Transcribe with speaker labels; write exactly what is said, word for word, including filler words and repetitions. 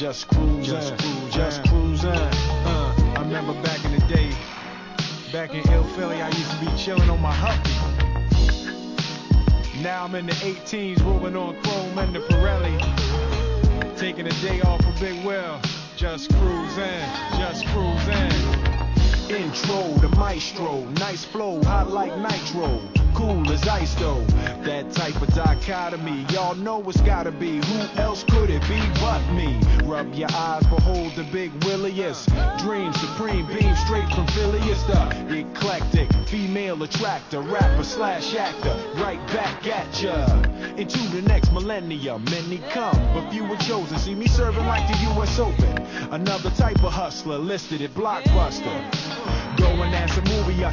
Speaker 1: just cruising, just cruising, just cruising. Uh, I remember back in the day, back in Ill Philly, I used to be chilling on my Huffy. Now I'm in the eighteens, rolling on Chrome and the Pirelli, taking a day off for Big Will, just cruising, just cruising. Intro to maestro, nice flow, hot like nitro, cool as ice though. That type of dichotomy, y'all know it's gotta be. Who else could it be but me? Rub your eyes, behold the big williest. Dream supreme, beam straight from Phileas, the eclectic, female attractor, rapper slash actor, right back at ya. Into the next millennium, many come, but few were chosen. See me serving like the U S Open. Another type of hustler listed at Blockbuster. Go and ask a movie